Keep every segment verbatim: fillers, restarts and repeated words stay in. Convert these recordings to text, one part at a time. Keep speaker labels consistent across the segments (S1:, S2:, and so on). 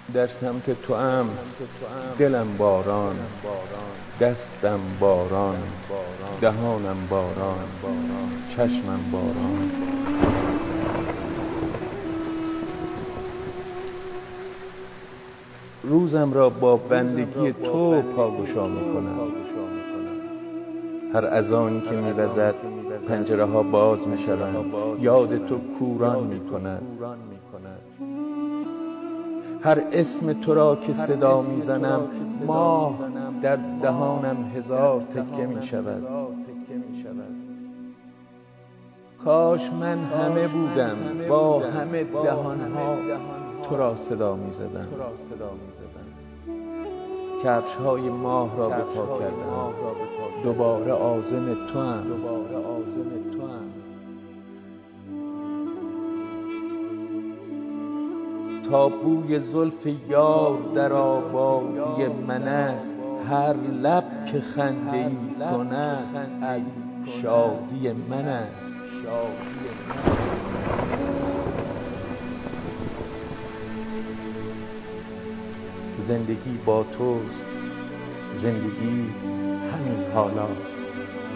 S1: در سمت تو ام دلم باران، دستم باران، دهانم باران، چشمم باران. روزم را با بندگی تو پاگشا میکنم. هر اذانی که میوزد پنجره ها باز میشوند، یاد تو کوران میکند. هر اسم تو را که صدا میزنم، ماه در دهانم هزار تکه میشود. کاش من همه بودم با همه دهانها تو را صدا میزدم. کفش های ماه را به پا کردم، دوباره عازم تو ام. تا بوی زلف یار در آبادی من است، هر لب که خنده ای کند از شادی من است. زندگی با توست، زندگی همین حالاست.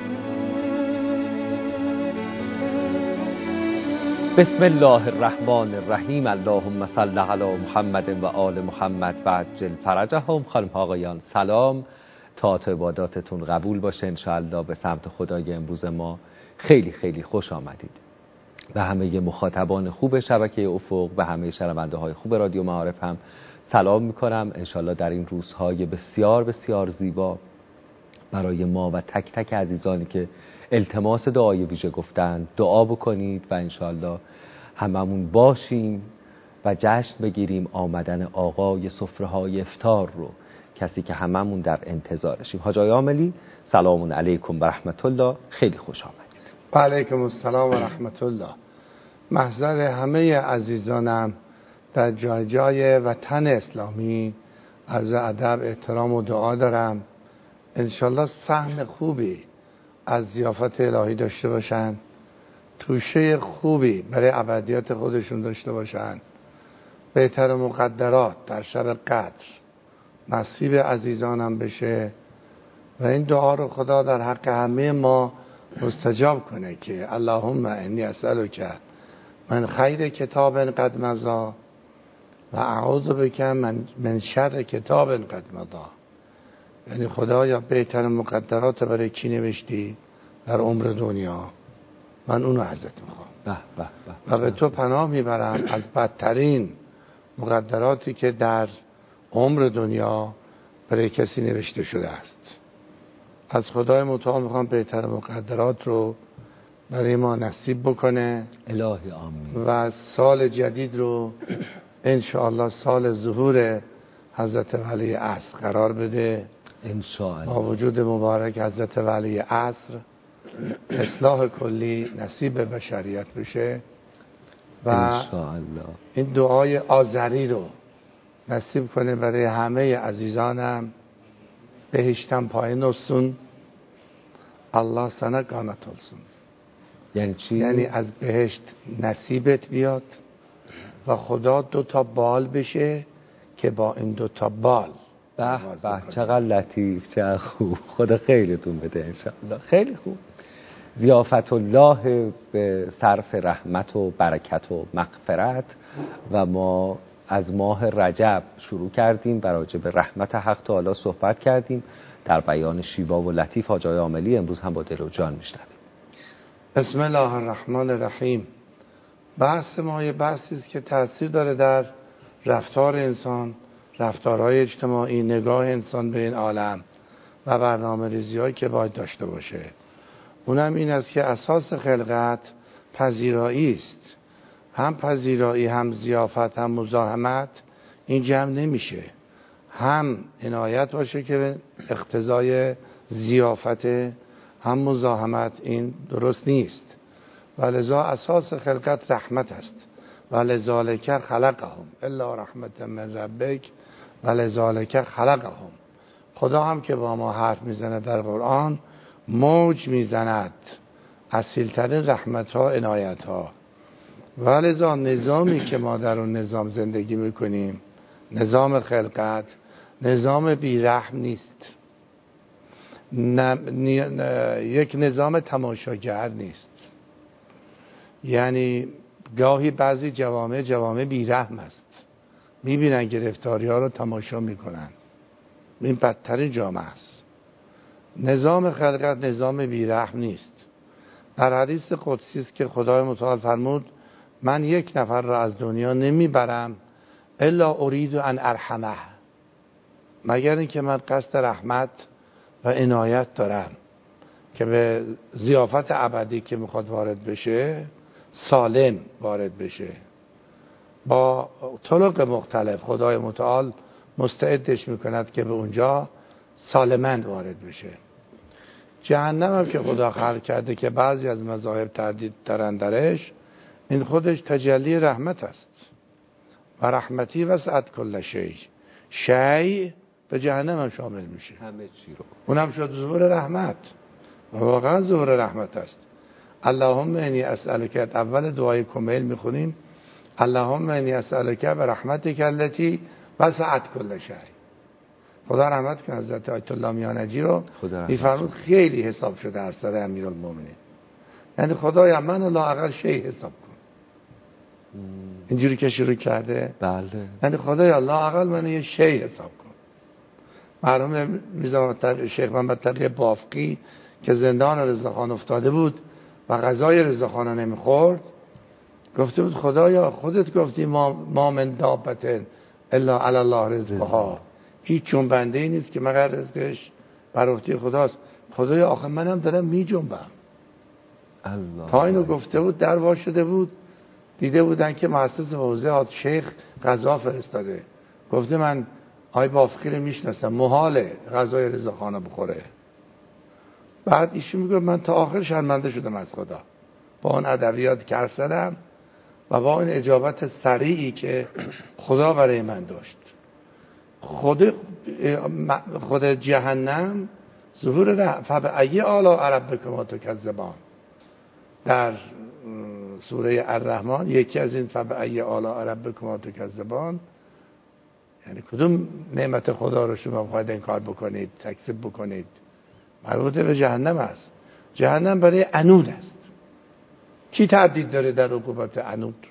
S2: بسم الله الرحمن الرحیم. اللهم صل علی محمد و آل محمد و عجل فرجهم. خانم ها آقایان سلام، طاعت و عباداتتون قبول باشه انشاءالله. به سمت خدای امروز ما خیلی خیلی خوش آمدید. به همه مخاطبان خوب شبکه افق، به همه شنونده های خوب رادیو معارف هم سلام میکنم. انشاءالله در این روزهای بسیار بسیار زیبا برای ما و تک تک عزیزانی که التماس دعای ویژه گفتن دعا بکنید و انشاءالله هممون باشیم و جشن بگیریم آمدن آقای سفره های افطار رو، کسی که هممون در انتظارشیم. حاج آقای عاملی سلام علیکم و رحمت الله، خیلی خوش آمدید.
S3: و علیکم السلام و رحمت الله. محضر همه عزیزانم در جای جای وطن اسلامی عرض ادب احترام و دعا دارم. انشالله سهم خوبی از ضیافت الهی داشته باشن، توشه خوبی برای ابدیات خودشون داشته باشن، بهتر مقدرات در شب قدر نصیب عزیزانم بشه و این دعا رو خدا در حق همه ما مستجاب کنه که اللهم انی اسألک من خیر کتاب قد مضی و اعوذ بک من من شر کتاب قد مضی. یعنی خدایا بهتر مقدرات برای کی نوشتی در عمر دنیا، من اونو ازت میخوام و به تو پناه میبرم از بدترین مقدراتی که در عمر دنیا برای کسی نوشته شده است. از خدای متعال میخوام بهتر مقدرات رو برای ما نصیب بکنه
S2: الهی آمین
S3: و سال جدید رو انشاءالله سال ظهور حضرت ولی عصر قرار بده
S2: انشاءالله.
S3: با وجود مبارک حضرت ولی عصر اصلاح کلی نصیب بشریت بشه و
S2: انشاءالله
S3: این دعای آذری رو نصیب کنه برای همه عزیزانم. بهشتم پای نسون الله سنه گانتالسون.
S2: یعنی چی؟
S3: یعنی از بهشت نصیبت بیاد و خدا دو تا بال بشه که با این دو تا بال
S2: به به چقدر لطیف، چقدر خوب. خدا خیرتون بده انشاءالله. خیلی خوب. ضیافت الله به صرف رحمت و برکت و مغفرت و ما از ماه رجب شروع کردیم، راجع به رحمت حق تعالی صحبت کردیم در بیان شیوا و لطیف حاج آقای عاملی. امروز هم با دل و جان میشنویم.
S3: بسم الله الرحمن الرحیم. بحث ما یه بحثی است که تأثیر داره در رفتار انسان، رفتارهای اجتماعی، نگاه انسان به این عالم و برنامه ریزی‌هایی که باید داشته باشه. اونم این است که اساس خلقت پذیرایی است. هم پذیرایی، هم ضیافت، هم مزاحمت این جمع نمیشه. هم عنایت باشه که اقتضای ضیافت، هم مزاحمت این درست نیست. ولذا اساس خلقت رحمت است. ولذالک خلقهم الا رحمت من ربک ولذالک خلقهم. خدا هم که با ما حرف میزنه در قرآن موج میزند اصیلترین رحمت ها، عنایت ها. ولذا نظامی که ما در اون نظام زندگی میکنیم نظام خلقت نظام بیرحم نیست، نه، نه، یک نظام تماشاگر نیست. یعنی گاهی بعضی جوامع جوامع بیرحم است، میبینن گرفتاری ها رو تماشا میکنن، این بدترین جامعه است. نظام خلقت نظام بیرحم نیست. در حدیث قدسی است که خدای متعال فرمود من یک نفر را از دنیا نمیبرم الا ارید ان ارحمه، مگر اینکه من قصد رحمت و عنایت دارم که به ضیافت ابدی که میخواد وارد بشه سالم وارد بشه. با طرق مختلف خدای متعال مستعدش میکند که به اونجا سالمند وارد بشه. جهنم هم که خدا خلق کرده که بعضی از مذاهب تردید دارن درش، این خودش تجلی رحمت است. و رحمتی وسعت کل شیء، شیء به جهنم هم شامل میشه،
S2: همه چی رو.
S3: اونم شد ظهور رحمت و واقعا ظهور رحمت است. اللهم انی اسألک، اول دعای کمیل میخونیم اللهم انی اسألک برحمتک التی وسعت کل شیء. خدا رحمت کنه حضرت آیت الله میانجی رو، میفرمود خیلی حساب شده در سر امیرالمومنین، یعنی خدایا من لااقل شیء حساب کن. اینجوری که شروع کرده،
S2: بله،
S3: یعنی خدایا لااقل من یه شیء حساب کن. مرحوم میرزا شیخ محمد تقی بافقی که زندان رضاخان افتاده بود و غذای رضاخان رو نمیخورد، گفته بود خدایا خودت گفتی ما, ما من دابت الا علی الله رزقها، هیچ جنبنده ای نیست که مگر رزقش بر عهده خداست. خدایا آخه منم دارم می جنبم. تا اینو گفته بود در وا شده بود، دیده بودن که مؤسس حوزه شیخ غذا فرستاده، گفته من آی بافقی رو میشناسم، محاله غذای رضاخانه بخوره. بعد ایشون میگه من تا آخر شرمنده شدم از خدا با اون ادبیات که حرف زدم و با اون اجابت سریعی که خدا برای من داشت. خود خود جهنم ظهور فبأی آلاء ربکما تکذبان در سوره الرحمن، یکی از این فبأی آلاء ربکما تکذبان یعنی کدوم نعمت خدا رو شما باید انکار بکنید، تکذیب بکنید، مربوط به جهنم است. جهنم برای عنود است. کی تردید داره در عقوبت عنود؟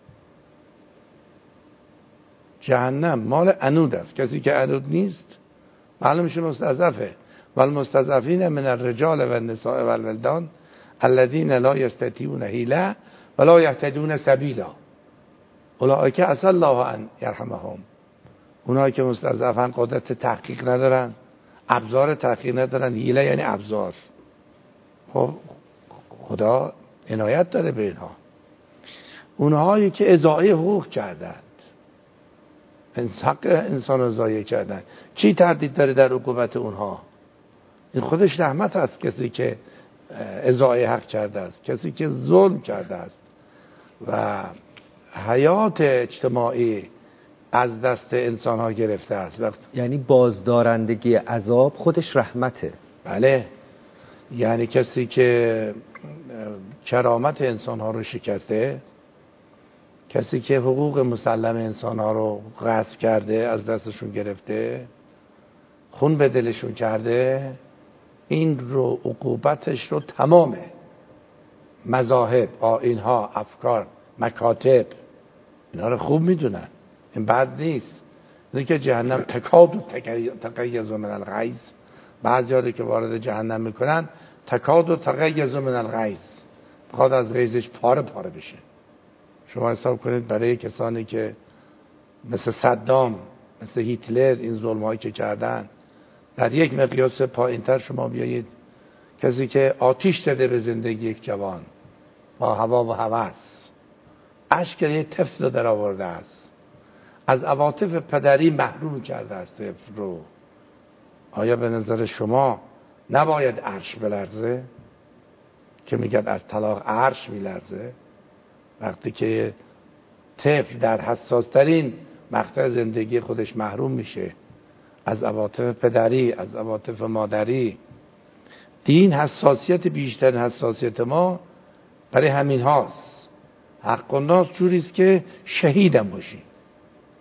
S3: جهنم مال عنود است. کسی که عنود نیست معلوم میشه مستضعفه. والمستضعفین من الرجال والنساء والولدان الذين لا يستطيعون حیلة ولا يهتدون سبیلا اولئک عسى الله ان یرحمهم. اونایی که مستضعفن، قدرت تحقیق ندارن، ابزار تحقیق ندارن، حیله یعنی ابزار، خب خدا عنایت داره به اینها. اونهایی که اضاعه حقوق کردند، حق انسان رو ضایع کردن، چی تردید داره در عقوبت اونها؟ این خودش رحمت است. کسی که اضاعه حق کرده است، کسی که ظلم کرده است و حیات اجتماعی از دست انسان ها گرفته است. وقت
S2: یعنی بازدارندگی عذاب خودش رحمته.
S3: بله، یعنی کسی که کرامت انسان ها رو شکسته، کسی که حقوق مسلم انسان ها رو غصب کرده، از دستشون گرفته، خون به دلشون کرده، این رو عقوبتش رو تمام مذاهب، آیین ها، افکار، مکاتب اینا رو خوب میدونن. این بد نیست. اینه که جهنم تکاد و تقیز من الغیظ، بعضی که وارد جهنم میکنن تکاد و تقیز من الغیظ، بخواد از غیظش پاره پاره بشه. شما حساب کنید برای کسانی که مثل صدام، مثل هیتلر این ظلم‌هایی که کردن، در یک مقیاس پایین‌تر شما بیایید کسی که آتیش داده به زندگی یک جوان با هوا و هوس، اشک یک طفل در آورده است، از عواطف پدری محروم کرده است طفل رو. آیا به نظر شما نباید عرش بلرزه؟ که میگد از طلاق عرش میلرزه وقتی که طفل در حساسترین مقطع زندگی خودش محروم میشه از عواطف پدری، از عواطف مادری. دین حساسیت بیشتر، حساسیت ما برای همین هاست. حق الناس جوریست که شهیدم باشی.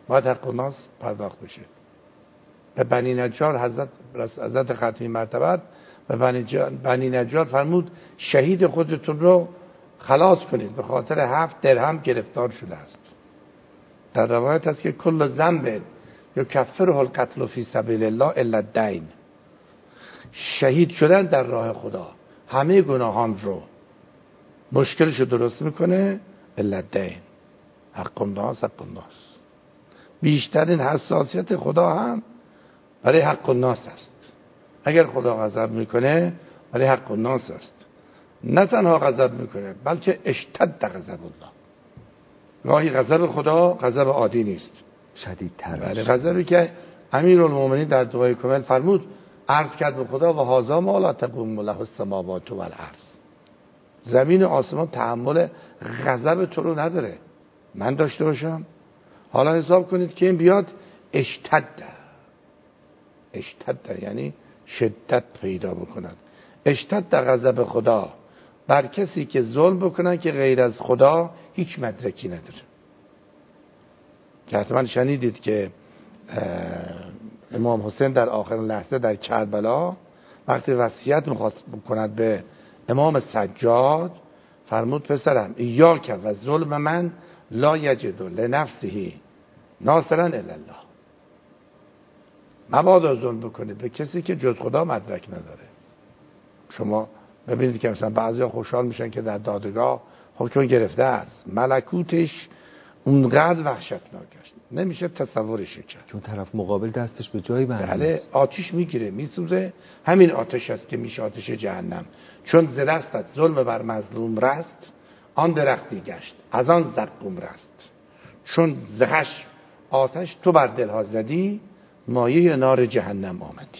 S3: باید حق الناس پرداخت بشه. به بنی نجار حضرت حضرت ختمی مرتبت به بنی نجار فرمود شهید خودتون رو خلاص کنید، به خاطر هفت درهم گرفتار شده است. در روایت هست که کل ذنب یکفره القتل فی سبیل الله الا الدین، شهید شدن در راه خدا همه گناهان رو مشکلش رو درست میکنه الا الدین. حق الناس حق الناس. بیشترین حساسیت خدا هم برای حق الناس است. اگر خدا غضب میکنه برای حق الناس است. نه تنها غضب میکنه بلکه اشتد غضب الله. گاهی غضب خدا غضب عادی نیست،
S2: شدیدتر.
S3: بله، غضبی که امیرالمومنین در دعای کامل فرمود عرض کرد به خدا و هذا ما لا تقوم له السماوات والارض. زمین و آسمان تحمل غضب تو رو نداره، من داشته باشم. حالا حساب کنید که این بیاد اشتد اشتد یعنی شدت پیدا بکند. اشتد غضب خدا بر کسی که ظلم بکنن که غیر از خدا هیچ مدرکی نداره. که حتما شنیدید که امام حسین در آخر لحظه در کربلا وقتی وصیت میخواست بکند به امام سجاد فرمود پسرم ایاک و ظلم من لا یجد لنفسه ناصرا الا الله. مبادا ظلم بکنید به کسی که جز خدا مدرک نداره. شما ببینید که مثلا بعضیا خوشحال میشن که در دادگاه حکم گرفته است، ملکوتش اونقدر وحشتناک است نمیشه تصورش کرد،
S2: چون طرف مقابل دستش به جایی بنده.
S3: بله، آتش میگیره میسوزه. همین آتش است که میشه آتش جهنم. چون ز دستت ظلم بر مظلوم رست، آن درختی گشت از آن زقوم رست. چون زخش آتش تو بر دلها زدی، مایه نار جهنم آمدی.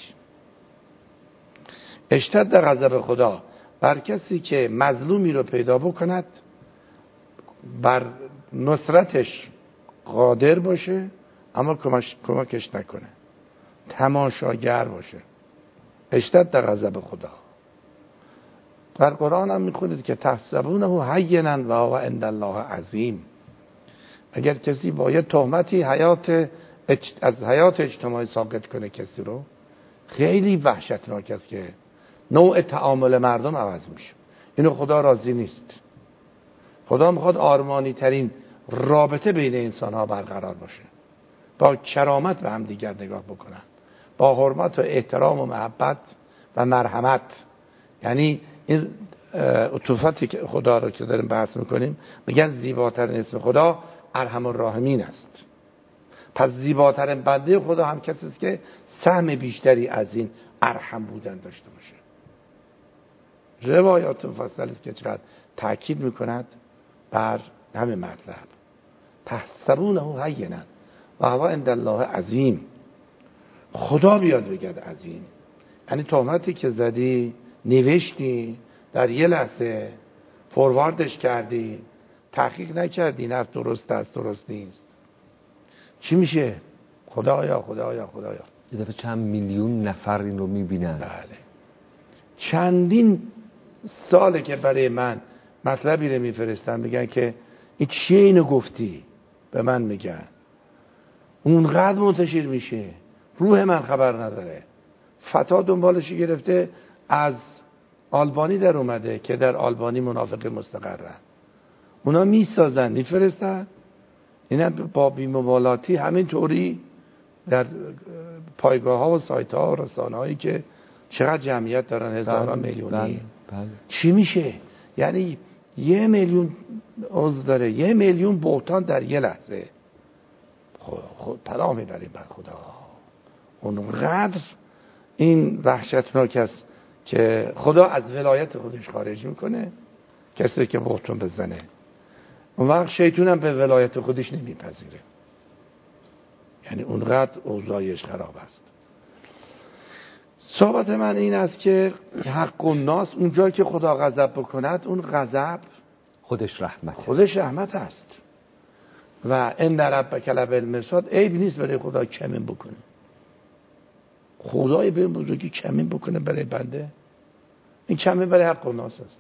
S3: اشتد غضب خدا بر کسی که مظلومی رو پیدا بکند، بر نصرتش قادر باشه اما کمکش, کمکش نکنه، تماشاگر باشه. اشتد غضب خدا. در قرآن هم میخونید که تحسبونه هینا و هو عند الله عظیم. اگر کسی با یه تهمتی حیات از حیات اجتماعی ساقط کنه کسی رو، خیلی وحشتناک است که نوع تعامل مردم عوض میشه. اینو خدا راضی نیست. خدا میخواد آرمانی ترین رابطه بین انسان ها برقرار باشه، با کرامت به هم دیگر نگاه بکنن، با حرمت و احترام و محبت و مرحمت. یعنی این عطوفتی که خدا رو که داریم بحث میکنیم، میگن زیباترین اسم خدا ارحم الراحمین است. پس زیباترین بنده خدا هم کسی است که سهم بیشتری از این ارحم بودن داشته باشه. روایات مفصل است که چقدر تاکید میکند بر همه مطلب. تحسبونه هینا و هو عند الله عظیم. خدا بیاد بگه عظیم. یعنی تهمتی که زدی، نوشتی، در یه لحظه فورواردش کردی، تحقیق نکردی، نه درست است درست نیست، چی میشه؟ خدایا خدایا خدایا.
S2: یه دفعه چند میلیون نفر این رو میبینن.
S3: بله. چندین ساله که برای من مطلبی رو میفرستن، میگن که این چیه اینو گفتی؟ به من میگن. اونقدر منتشر میشه، روح من خبر نداره. فتا دنبالشی گرفته، از آلبانی در اومده که در آلبانی منافق مستقرن، اونا میسازن میفرستن، اینا با بی‌مبالاتی همین طوری در پایگاه ها و سایت ها و رسانه هایی که چقدر جمعیت دارن، هزاران میلیونی.
S2: بله، بله.
S3: چی میشه؟ یعنی یه میلیون عضو داره، یه میلیون بهتان در یه لحظه. خود, خود پناه میبریم بر خدا. اونقدر این وحشتناک است که خدا از ولایت خودش خارج میکنه کسی که بهتون بزنه. اون وقت شیطان هم به ولایت خودش نمیپذیره. یعنی اونقدر اوضاعش خراب است. صحبت من این است که حق الناس، اونجا که خدا غضب بکند، اون غضب
S2: خودش رحمت
S3: خودش رحمت است. و ان ربک لبالمرصاد، عیب نیست برای خدا کمین بکنه. خدای به بزرگی کمین بکنه برای بنده، این کمین برای حق الناس است.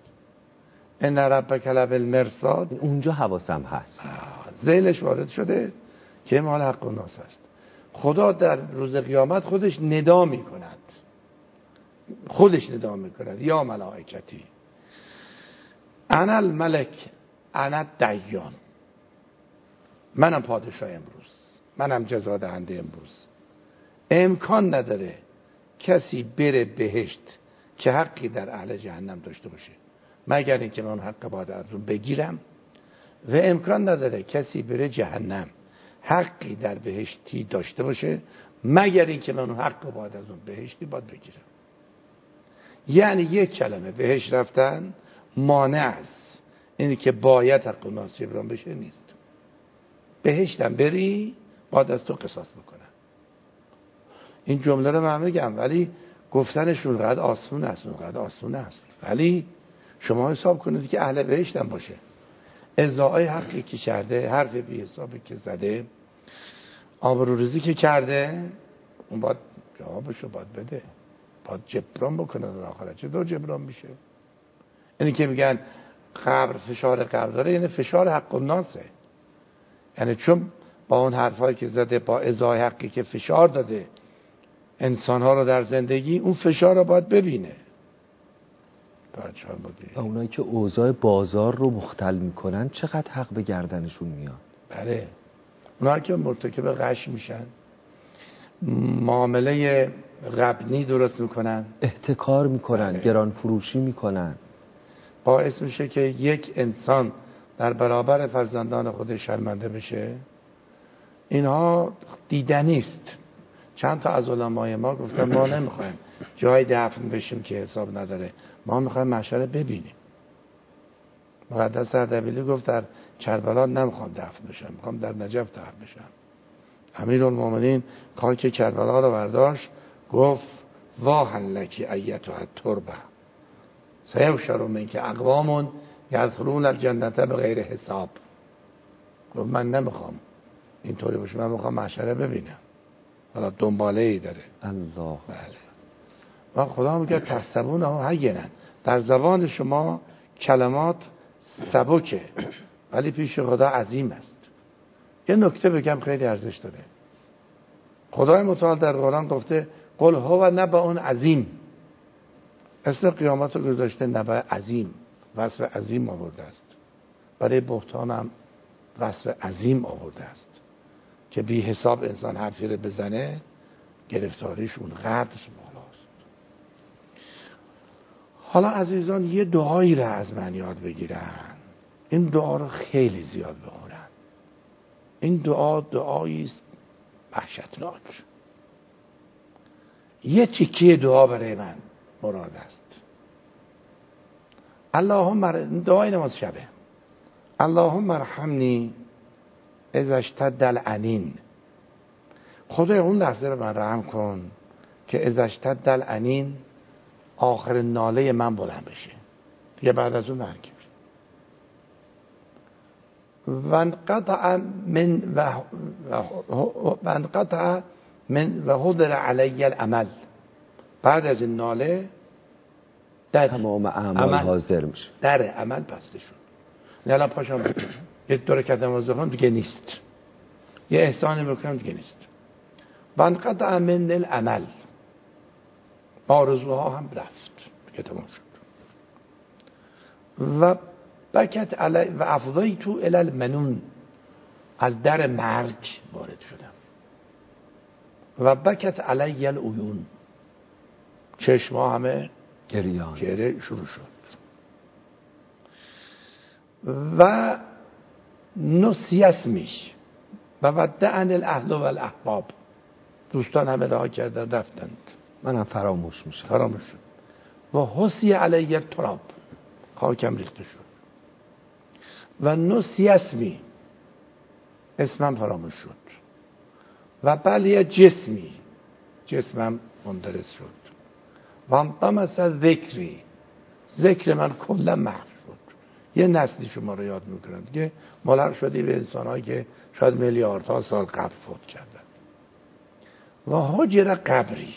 S3: ان ربک لبالمرصاد،
S2: اونجا حواسم هست،
S3: ذیلش وارد شده که مال حق و ناس است. خدا در روز قیامت خودش ندا می کند، خودش ندا می کند یا ملائکتی انا الملک انا دیان، منم پادشاه امروز، منم جزا دهنده امروز. امکان نداره کسی بره بهشت که حقی در اهل جهنم داشته باشه مگر اینکه من حق باید از اون بگیرم، و امکان نداره کسی بره جهنم حقی در بهشتی داشته باشه مگر اینکه من اون حق باید از اون بهشتی باید بگیرم. یعنی یک کلمه بهشت رفتن مانع است اینی که باید حق و ناس جبران بشه نیست. بهشتم بری باید از تو قصاص بکنن. این جمله رو من میگم ولی گفتنش اونقدر آسون است، اونقدر آسون است. ولی شما حساب کنید که اهل بهشتم باشه، ازاعای حقی که کرده، حرف بی حسابی که زده، آبروریزی که کرده، اون باید جوابشو باید بده، باید جبران بکنه در آخرت. چه دو جبران میشه؟ اینی که میگن قبر فشار قبر داره، یعنی فشار حق و ناسه. یعنی چون با اون حرفایی که زده، با ازای حقی که فشار داده انسانها رو در زندگی، اون فشار رو باید ببینه.
S2: و اونایی که اوضاع بازار رو مختل میکنن چقدر حق به گردنشون میاد؟
S3: بله، اونایی که مرتکب غش میشن، معامله غبنی درست میکنن،
S2: احتکار میکنن، بله. گران فروشی میکنن،
S3: باعث میشه که یک انسان در برابر فرزندان خودش شرمنده بشه. اینها دیدنی است. چند تا از علمای ما گفتن ما نمیخوایم جای دفن بشیم که حساب نداره، ما میخوایم محشر ببینیم. مقدس اردبیلی گفت در کربلا نمیخوام دفن بشم، میخوام در نجف دفن بشم. امیرالمومنین خاک کربلا رو برداشت، گفت واهن لکی ایتها التربه سیحشر منک اقوام یدخلون الجنه بغیر حساب. گفت من نمیخوام اینطوری باشه، من میخوام محشر ببینم. حالا دنباله ای داره.
S2: الله.
S3: بله. و خدا میگه تحسبون ها هینن، در زبان شما کلمات سبکه ولی پیش خدا عظیم است. یه نکته بگم خیلی ارزش داره. خدای متعال در قرآن گفته قل هو نبأ عظیم، اسم قیامت رو گذاشته نبأ عظیم، وصف عظیم آورده است. برای بهتان هم وصف عظیم آورده است که بی حساب انسان حرفی رو بزنه گرفتاریش اونقدر بالاست. حالا عزیزان یه دعایی رو از من یاد بگیرن، این دعا رو خیلی زیاد بخونن. این دعا دعایی است وحشتناک. یه تیکه دعا برای من مراد است. اللهم، دعای نماز شبه، اللهم ارحمنی اذا اشتد العنین. خدای اون لحظه به من رحم کن که اذا اشتد العنین آخر ناله من بلند بشه، دیگه بعد از اون نرگیم. و انقطع من و انقطع من و حضر علی العمل، بعد از این ناله در
S2: تمام اعمال حاضر میشه،
S3: در عمل بسته شد. الان پاشم یک دو رکعت نماز بخونم دیگه نیست، یه احسانی بکنم دیگه نیست. و انقطع من العمل، آرزوها هم رفت دیگه تمام شد. و بکت علی و افضیت الی المنون، از در مرگ وارد شدم. و بکت علی العیون، چشما همه
S2: گریان
S3: گریه شروع شد. و نسی اسمی و ودعن الاهل و الاحباب، دوستان همه رها کردن رفتند،
S2: منم فراموش میشم.
S3: فراموش شد. و حسی علی التراب، خاکم ریخته شد. و نسی اسمی، اسمم فراموش شد. و بلی جسمی، جسمم مندرس شد. و انطمس ذکری، ذکر من کلا محو شد. یه نسلی شما رو یاد میکنن دیگه ملحق شدی به انسان‌هایی که شاید میلیاردها سال قبل فوت کردن. و حجر قبری،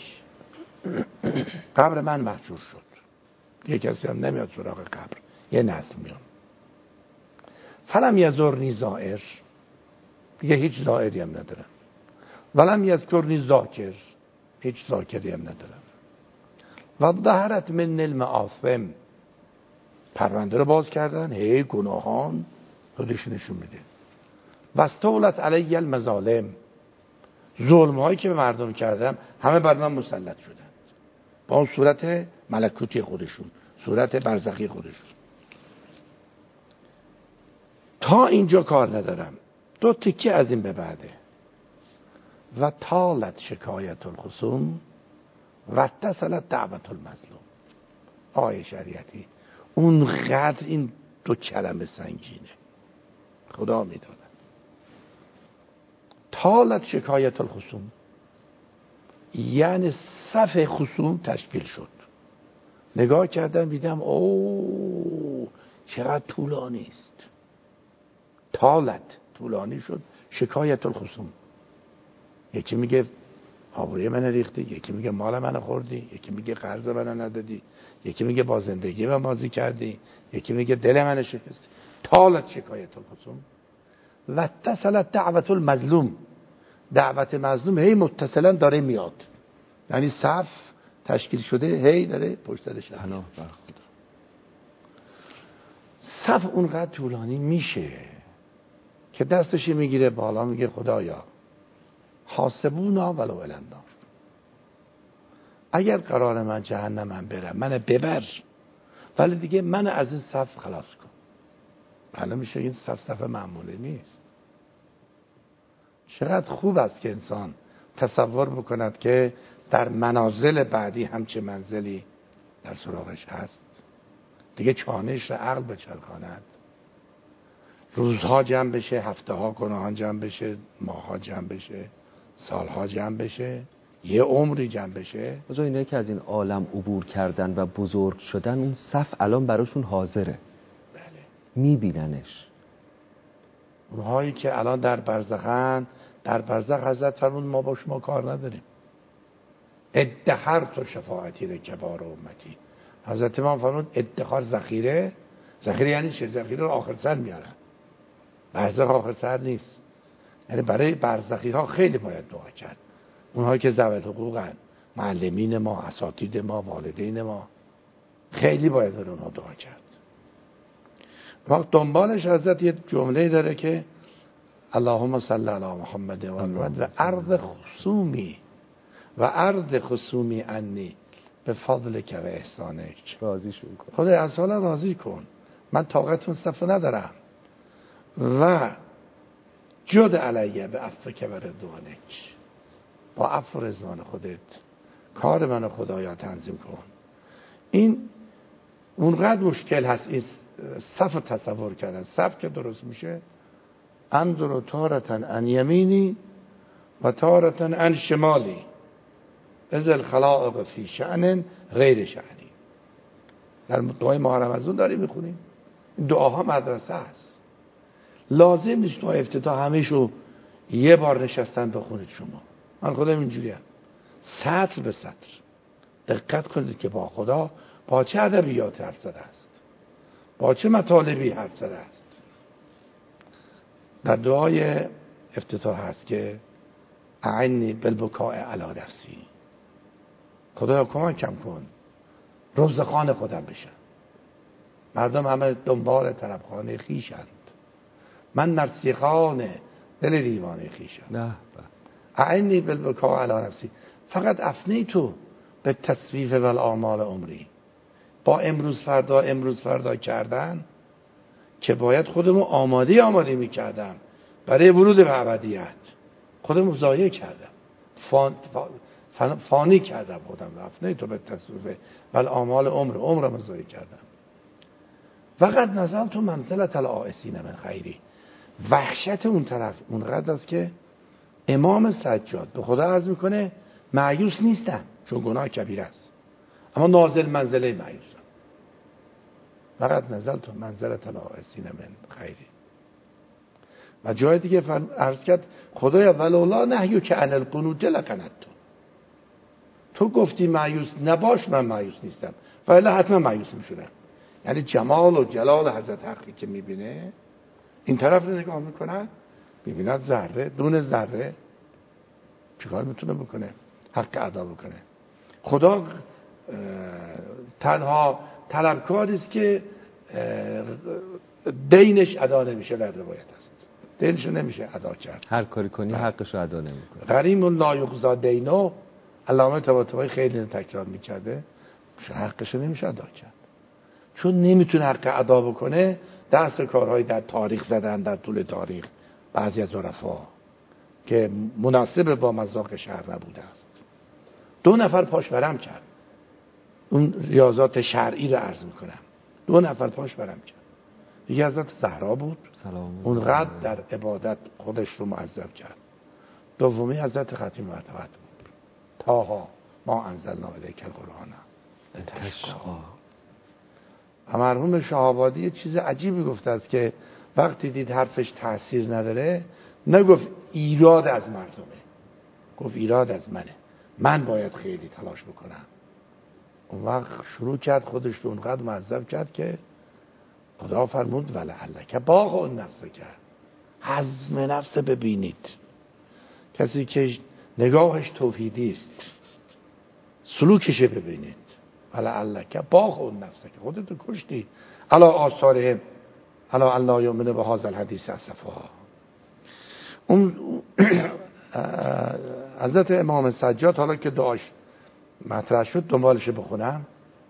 S3: قبر من محجور شد، دیگه کسی هم نمیاد سراغ قبر، یه نسل میاد. فلم یزورنی زائر، دیگه هیچ ظاهری هم ندارم. ولم یذکرنی ذاکر، هیچ ذاکری هم ندارم. و ظهرت من المعاصم، پرونده رو باز کردن، هی گناهان خودش نشون میده. و استولت علی المظالم، ظلم هایی که به مردم کردم همه بر من مسلط شدن با اون صورت ملکوتی خودشون، صورت برزخی خودشون. تا اینجا کار ندارم. دو تکه از این به بعده. و طالت شکایت الخصوم و اتصلت دعوت المظلوم. آیه شریعتی اونقدر این دو کلمه سنگینه، خدا میداند. طالت شکایت الخصوم یعنی صف خصوم تشکیل شد. نگاه کردم دیدم اوه چقدر طولانی است. طالت طولانی شد، شکایت الخصوم. یکی میگه آبروی من ریختی، یکی میگه مال من خوردی، یکی میگه قرض من ندادی، یکی میگه با زندگی من بازی کردی، یکی میگه دل من شکستی. طالت شکایت الخصوم و اتصلت دعوت المظلوم. دعوت مظلوم هی متصلا داره میاد، یعنی صف تشکیل شده هی داره پشت درش
S2: پناه بر خدا.
S3: صف اونقدر طولانی میشه که دستش میگیره بالا میگه خدایا حاسبونا ولو الی النار، اگر قرار من جهنمم برم من ببر، ولی دیگه من از این صف خلاص کن. معلوم میشه این صف صف معمولی نیست. چقدر خوب است که انسان تصور بکند که در منازل بعدی همچه منزلی در سراغش هست. دیگه چانش را عقل بچرخاند، روزها جمع بشه، هفته ها گناهان جمع بشه، ماه ها جمع بشه، سالها جمع بشه، یه عمری جمع بشه.
S2: بازا اینایی که از این عالم عبور کردن و بزرگ شدن، اون صف الان براشون حاضره.
S3: بله.
S2: میبیننش.
S3: اونهایی که الان در برزخن، در برزخ حضرت فرمود ما با شما کار نداریم. ادخرت و شفاعتی لکبار امتی. حضرت امام فرمود ادخار ذخیره. ذخیره یعنی چه؟ ذخیره رو آخر سر میارن. برزخ آخر سر نیست. یعنی برای برزخی ها خیلی باید دعا کرد. اونهایی که ذوی الحقوقن، معلمین ما، اساتید ما، والدین ما، خیلی باید برای اونها دعا کرد. وقت دنبالش حضرت یه جمله داره که اللهم صل علی محمد و محمد و ارض خصومی و ارض خصومی انی به فضل که و احسانک.
S2: راضیشون کن.
S3: خدای از حالا راضی کن، من طاقت مصطفی ندارم. و جد علیه به عفو که و رضوانک، با عفو و رضوان خودت کار منو خدایا تنظیم کن. این اونقدر مشکل هست این صف تصور کردن. صف که درست میشه انظر تارتن ان یمینی و تارتن ان شمالی از الخلائق فی شأن غیر شأنی. در دعای ماه رمضان داریم میخونیم. این دعاها مدرسه است. لازم نیست دعای افتتاح همیشو یه بار نشستن بخونید شما. من خودم اینجوریم، سطر به سطر دقت کنید که با خدا با چه ادبیات حرف زده است، با چه مطالبی حرف زده است. در دعای افتتاح هست که اعنی بالبکاء علی نفسی، خدایا کمکم کن روزخان خودم بشم. مردم همه دنبال طلبخانه خیشند، من نرسیخان دل دیوانه خیشم.
S2: نه
S3: اعنی بالبکاء علی نفسی. فقط افنی تو به تصویف و الاعمال عمری، با امروز فردا امروز فردا کردن که باید خودمو آماده آماده می کردم برای ورود به ابدیت. خودمو ضایع کردم، فان فان فانی کردم خودم. افنی تو به تصویف و الاعمال عمر عمرم ضایع کردم. فقط نزل تو منزلت العائسین من خیری. وحشت اون طرف اونقدر است که امام سجاد به خدا عرض میکنه مایوس نیستم چون گناه کبیره است، اما نازل منزله مایوسم. فقط نزل تو منزلت العائسین من خیری. و جای دیگه عرض کرد خدایا ولولا نهیو که عن القنوت لکنت تو تو گفتی مایوس نباش، من مایوس نیستم، ولی حتما مایوس میشدم. یعنی جمال و جلال حضرت حقی که میبینه این طرف رو نگاه میکنن میبیند ذره دون ذره چیکار میتونه بکنه؟ حق ادا بکنه. خدا تنها طلبکاری است که دینش ادا نمیشه. در روایت است دینش نمیشه ادا کرد،
S2: هر کاری کنی حقش رو ادا نمیکنه.
S3: غریم لا یقضی دینو، علامه طباطبایی خیلی تکرار میکرده، حقش رو نمیشه ادا کرد. چون نمیتونه حق ادا بکنه، دست کارهایی در تاریخ زدن در طول تاریخ بعضی از عرفا که مناسب با مذاق شهر نبوده است. دو نفر پاش ورم کرد. اون ریاضات شرعی رو عرض میکنم. دو نفر پاش ورم کرد. یکی حضرت زهرا بود، اونقدر در عبادت خودش رو معذب کرد. دومی حضرت ختم مرتبت بود، تاها ما انزلنا الیک القرآن لتشقی. و مرحوم شهابادی یه چیز عجیبی گفته است که وقتی دید حرفش تأثیر نداره، نگفت ایراد از مردمه، گفت ایراد از منه، من باید خیلی تلاش بکنم. اون وقت شروع کرد خودش رو اونقدر معذب کرد که خدا فرمود ولعلک باغ اون نفس کرد. حزم نفس ببینید، کسی که نگاهش توحیدی است سلوکش ببینید. ولعلک باغ اون نفس که خودتو کشتی علا آثارهم علا الله یؤمن به هذا الحدیث اسفا. اون حضرت امام سجاد حالا که دعاش مطرح شد دنبالش بخونم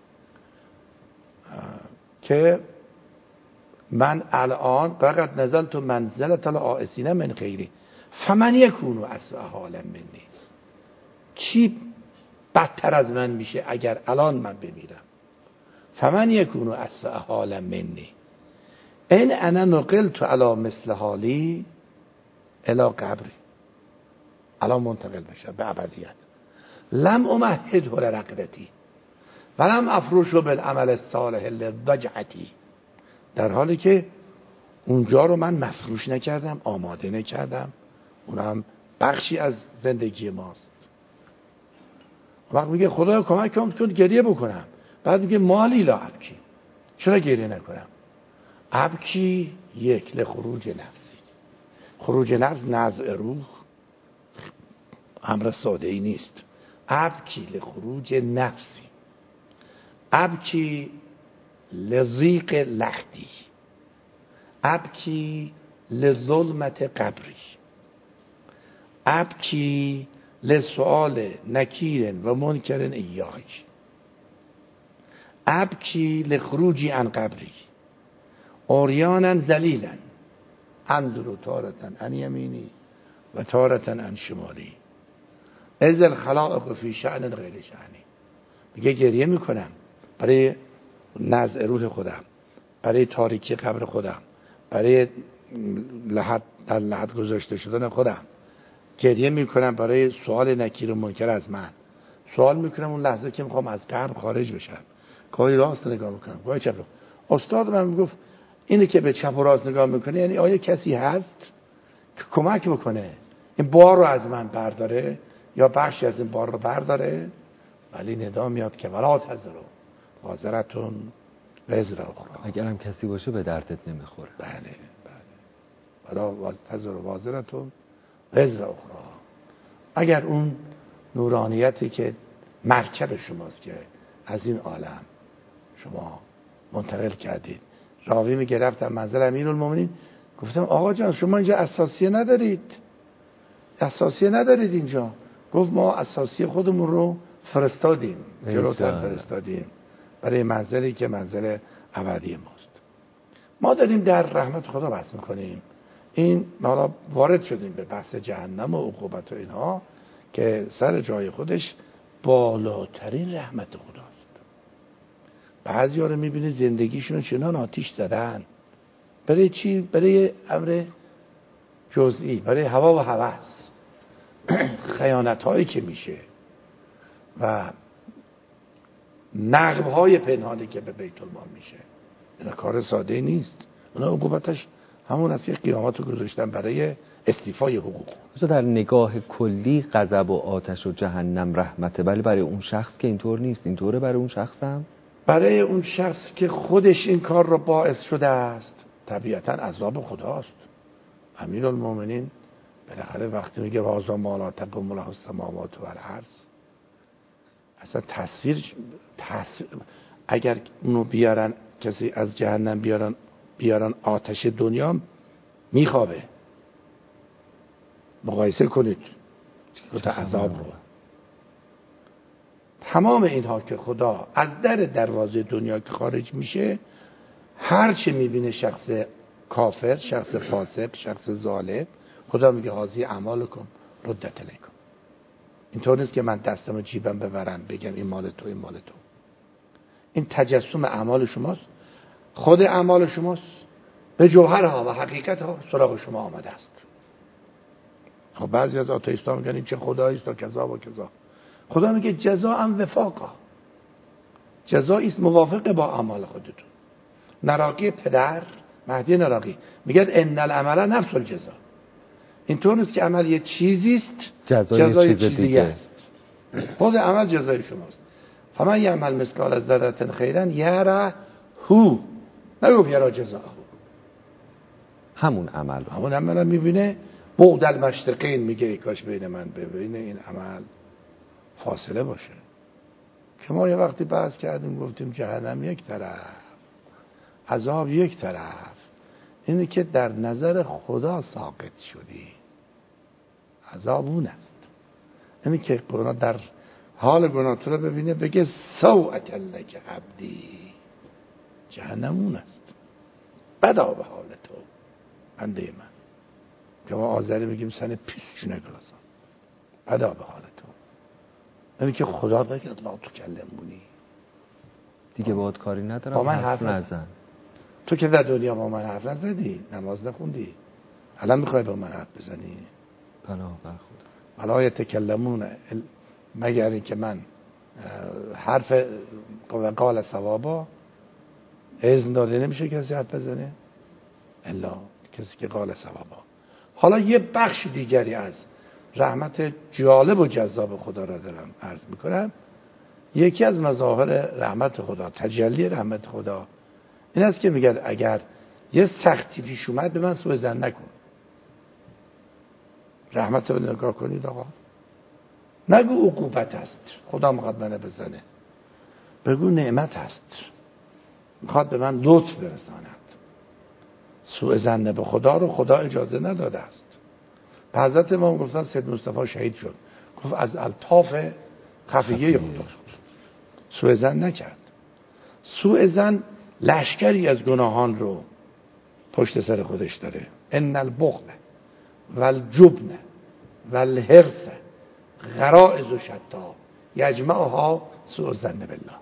S3: که من الان فقط نزلت منزلت العائسین من خیری فمن یکونو اسوء حالا منی. کی بدتر از من میشه اگر الان من بمیرم؟ فمن یکونو اسوء حالا منی این انا نقلت علی مثل حالی الی قبری، الان منتقل بشه به ابدیت. لم امهده لرقبتی ولم افرشو بالعمل الصالح لضجعتی، در حالی که اونجا رو من مفروش نکردم، آماده نکردم، اونم بخشی از زندگی ماست. وقت میگه خدا کمک کنم چون گریه بکنم، بعد میگه مالی لا ابکی، چرا گریه نکنم؟ ابکی یک لخروج نفسی، خروج نفس نزع روح امر ساده ای نیست. ابکی لخروج نفسی، ابکی لضیق لحدی، ابکی لظلمت قبری، ابکی لسؤال نکیر و منکر ایای، ابکی لخروجی عن قبری اوریانا ذلیلا انظر تارتن عن یمینی و تارتن عن شمالی از الخلائق فی شأن غیر شأنی. میگه گریه میکنم برای نزع روح خودم، برای تاریکی قبر خودم، برای لحد در لحد گذاشته شدن خودم، گریه میکنم برای سوال نکیر و منکر از من. سوال میکنم اون لحظه که میخوام از قبر خارج بشم، گاهی راست نگاه میکنم گاهی چپ. استاد من میگفت اینه که به چپ و راست نگاه میکنه یعنی آیا کسی هست که کمک بکنه این بار رو از من برداره یا بخشی از این بار رو برداره؟ ولی ندا میاد که ولا تزرو وازرتون وزر اخرى.
S2: اگر هم کسی باشه به دردت نمیخوره.
S3: بله بله. ولا تزرو وازرتون وزر اخرى. اگر اون نورانیتی که مرکب شماست که از این عالم شما منتقل کردید. راوی میگه رفتم منزل امیرالمومنین، گفتم آقا جان شما اینجا اساسیه ندارید، اساسیه ندارید اینجا. گفت ما اساسیه خودمون رو فرستادیم، جلوتر فرستادیم برای منزلی که منزل ابدی ماست. ما داریم در رحمت خدا بحث میکنیم. این حالا وارد شدیم به بحث جهنم و عقوبت و اینها که سر جای خودش بالاترین رحمت خداست. بعضی ها رو میبینید زندگیشون چنان آتیش زدن. برای چی؟ برای امر جزئی، برای هوا و هوس، خیانت هایی که میشه و نقب های پنهانی که به بیت المال میشه. این کار ساده نیست. اون عقوبتش همون است که قیامت رو گذاشتن برای استیفای حقوق.
S2: در نگاه کلی غضب و آتش و جهنم رحمته، ولی برای اون شخص که اینطور نیست. اینطوره برای اون شخص هم؟ برای اون شخص که خودش این کار رو باعث شده است طبیعتا عذاب خداست.
S3: امیرالمومنین بالاخره وقتی میگه هذا ما لا تقوم له السماوات والارض، اصلا تصویر تصویر اگر اونو بیارن کسی از جهنم بیارن بیارن آتش دنیا میخوابه. مقایسه کنید دو تا عذاب رو. تمام اینها که خدا از در دروازه دنیا که خارج میشه، هر چه میبینه شخص کافر، شخص فاسق، شخص ظالم، خدا میگه هذه اعمالکم ردت الیکم. اینطور نیست که من دستمو جیبم ببرم بگم این مال تو این مال تو. این تجسم اعمال شماست، خود اعمال شماست، به جوهرها و حقیقتها سراغ شما آمده است. خب بعضی از آتئیست‌ها میگن این چه خدایی است تا کذا و کذا. خدا میگه جزاء وفاقا، جزایی است موافق با اعمال خودتون. نراقی پدر مهدی نراقی میگه ان العمل نفس الجزا. اینطور نیست که عمل یه چیزی است
S2: جزای,
S3: جزای
S2: چیز
S3: چیز دیگه است. خود عمل جزای شماست. فمن یعمل مثقال ذره خیرا یره هو، نگفت یرا جزاء،
S2: همون عمل
S3: همون عمل هم میبینه. بعد المشرقین میگه ای کاش بین من بین این عمل فاصله باشه. که ما یه وقتی بحث کردیم گفتیم جهنم یک طرف، عذاب یک طرف، اینه که در نظر خدا ساقط شدی، عذاب اون است. اینه که گناه در حال گناه تو رو ببینه بگه سوءة لک عبدی، جهنم اون است، بدا به حال تو بنده من، که ما آذری میگیم سن پیشونه گلاسان، بدا به حال تو. اینه که خدا بگه لا تکلمونی،
S2: دیگه باید کاری ندارم،
S3: با من
S2: حرف
S3: حرف
S2: نزن.
S3: تو که در دنیا با من حرف نزدی، نماز نخوندی، الان میخوای با من حرف بزنی؟
S2: بلا بر خدا.
S3: ولا یتکلمون مگر این که من حرف قال ثوابا اذن داده نمیشه کسی حرف بزنه الا کسی که قال ثوابا. حالا یه بخش دیگری از رحمت جالب و جذاب خدا را دارم عرض میکنم. یکی از مظاهر رحمت خدا، تجلی رحمت خدا این است که میگه اگر یه سختی پیش اومد به من سوء ظن نکن. رحمت رو نگاه کنید آقا، نگو عقوبت است خدا میخواد منو بزنه، بگو نعمت است میخواد به من لطف برساند. سوء ظن به خدا رو خدا اجازه نداده است. به حضرت امام گفتن سید مصطفی شهید شد، گفت از الطاف خفیه خدا سوء ظن نکرد. سوء ظن لشکری از گناهان رو پشت سر خودش داره. ان البخل والجبن والحرص غرائز شتا یجمعها سوء الظن بالله.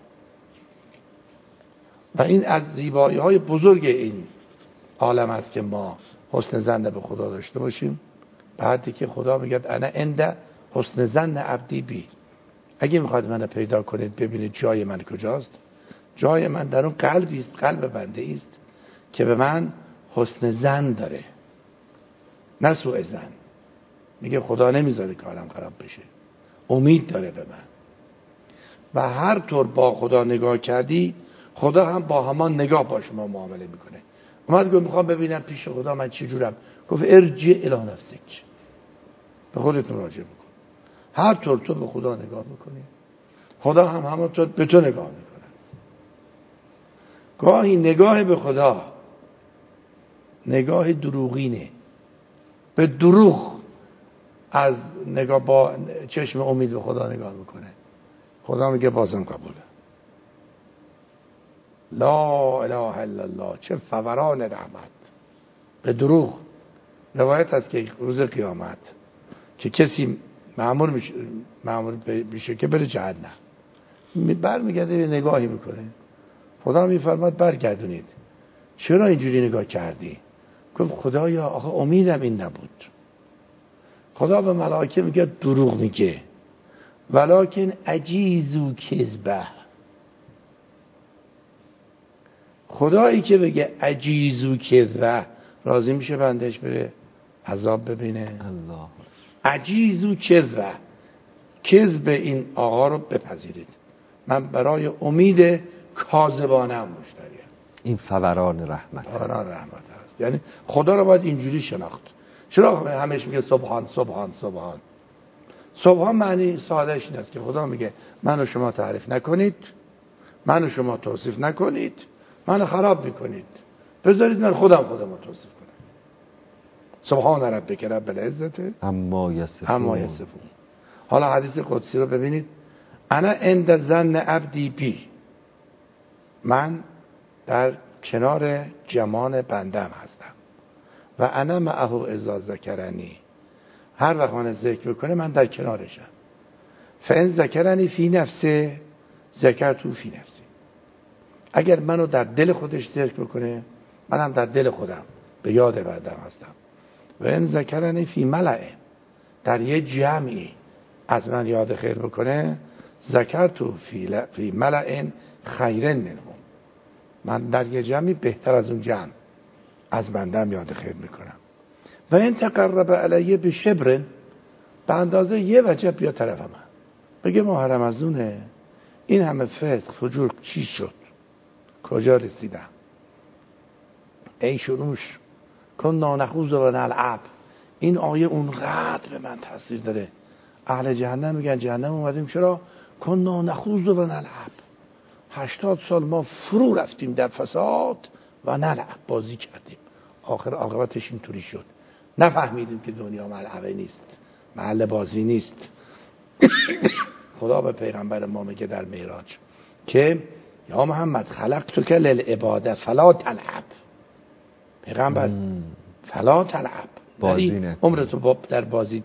S3: و این از زیبایی های بزرگ این عالم است که ما حسن ظن به خدا داشته باشیم. بعدی که خدا میگه انا عند حسن ظن عبدی بی، اگه میخواد منو پیدا کنید ببینید جای من کجاست، جای من در اون قلبی است، قلب بنده است که به من حسن ظن داره، نه سوء ظن. میگه خدا نمیذاره کارم خراب بشه، امید داره به من. و هر طور با خدا نگاه کردی خدا هم با همان نگاه با شما معامله میکنه. اومد گفت میخوام ببینم پیش خدا من چه جورم، گفت ارجع الی نفسک، به خودت مراجعه بکن. هر طور تو به خدا نگاه میکنی خدا هم همونطور به تو نگاه میکنه. گاهی نگاه به خدا نگاه دروغینه، به دروغ از نگاه با چشم امید به خدا نگاه میکنه. خدا میگه بازم قبوله. لا اله الا الله، چه فوران رحمت. به دروغ روایت هست که روز قیامت که کسی مأمور میشه مأمور میشه که بره جهنم، برمیگرده یه نگاهی میکنه، خدا میفرماد برگردونید، چرا اینجوری نگاه کردی؟ گفت خدایا آخه امیدم این نبود. خدا به ملائکه میگه دروغ میگه، ولکن عجیزو کذبه. خدایی که بگه عجیزو کذبه راضی میشه بندش بره عذاب ببینه؟
S2: الله.
S3: عجیزو کذبه، کذب این آقا رو بپذیرید، من برای امید کاذبانه هم مشتریم.
S2: این فوران رحمت،
S3: فوران رحمت هست. یعنی خدا رو باید اینجوری شناخت. چرا همش میگه سبحان سبحان سبحان؟ سبحان معنی سادهش این است که خدا میگه منو شما تعریف نکنید، منو شما توصیف نکنید، منو خراب میکنید، بذارید من خودم خودم رو توصیف کنم. سبحان ربک رب العزت
S2: اما یصفون.
S3: اما یصفون. حالا حدیث قدسی رو ببینید. انا عند ظن عبدی بی، من در کنار جمان بندم هستم. و انا معه اذا ذکرنی، هر وقت من ذکر بکنه من در کنارشم. فان ذکرنی فی نفسه ذکرتو فی نفسی، اگر منو در دل خودش ذکر بکنه منم در دل خودم به یاد بندم هستم. و ان ذکرنی فی ملأ، در یه جمعی از من یاد خیر بکنه ذکرتو فی فی ملأ خیر منهم، من در یه جمعی بهتر از اون جمع از بندم یاد خیر میکنم. و این تقرب علیه به شبر، به اندازه یه وجب بیا طرف من، بگه ماه رمضونه، این همه فسق فجور چی شد، کجا رسیدم، ای شروش کن نانخوز و نلعب. این آیه اونقدر به من تاثیر داره. اهل جهنم میگن جهنم اومدیم چرا؟ کن نانخوز و نلعب، هشتاد سال ما فرو رفتیم در فساد و نلعب، بازی کردیم، آخر عاقبتش اینطوری شد. نفهمیدیم که دنیا ملعبه نیست، محل بازی نیست. خدا به پیغمبر ما میگه در معراج که یا محمد خلقتک للعباده فلا تلعب. پیغمبر فلا تلعب،
S2: بازی
S3: عمرتو در بازی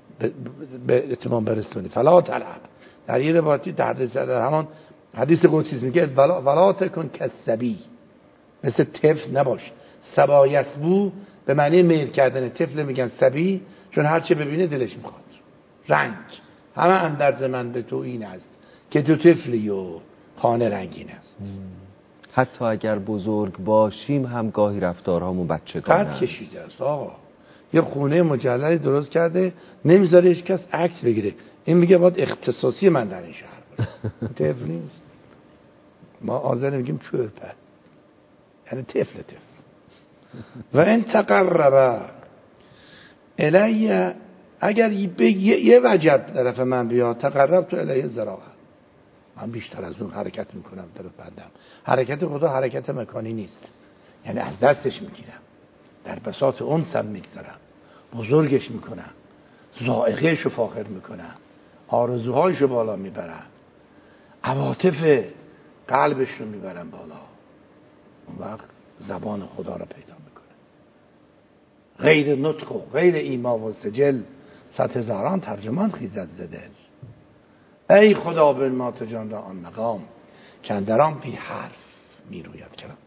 S3: به اتمام برسونی. فلا تلعب در یه روایتی در در همان حدیث قدسی میگه ولا ولا تکن کسبی، مثل طفل نباش. سبا یسبو به معنی میل کردن، طفل میگن سبی چون هر چه ببینه دلش میخواد. رنگ همه اندرز من به تو این است که تو طفلی و خانه رنگین است.
S2: حتی اگر بزرگ باشیم هم گاهی رفتارهامون بچگانه است.
S3: قد کشیده است آقا. یه خونه مجللی درست کرده نمیذاره هیچ کس عکس بگیره، این میگه باید اختصاصی من در این شهر باشه. طفل نیست. ما آذر میگیم چورپه، یعنی طفل طفل. و این تقرب الیه، اگر یه وجب طرف من بیاد تقرب تو الیه ذراع، من بیشتر از اون حرکت میکنم طرف بندم. حرکت خدا حرکت مکانی نیست، یعنی از دستش میگیرم، در بساط اون سم میگذارم، بزرگش میکنم، ذائقهشو فاخر میکنم، آرزوهایشو بالا میبرم، عواطف قلبش رو میبرم بالا. اون وقت زبان خدا رو پیدا میکنه. غیر نطق و غیر ایما و سجل، صد هزاران ترجمان خیزد ز دل. ای خدا بر ما تو جان را آن مقام، کندران بی حرف میروید کرم.